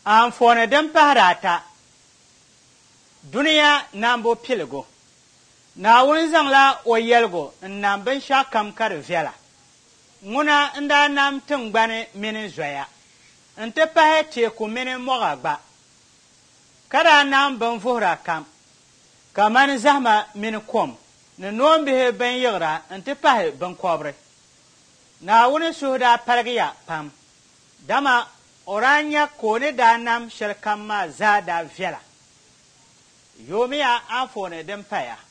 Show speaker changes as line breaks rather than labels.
Anfooni din pahari ata. Duniya nambo piligu. Naawuni zaŋla o yɛligu n-nam binshɛɣu kam ka di viɛla. Ŋuna n-daa nam tingbani mini zoya, nti pahi teeku mini mɔɣa gba. Ka daa nam binvuhira kam, kamani zahima mini kom, ni noombihi binyiɣira nti pahi binkɔbiri. Naawuni suhu daa paligiya pam, dama o daa nya ka o ni daa nam shɛli kam maa zaa daa viɛla. Yoomiya anfooni din paya.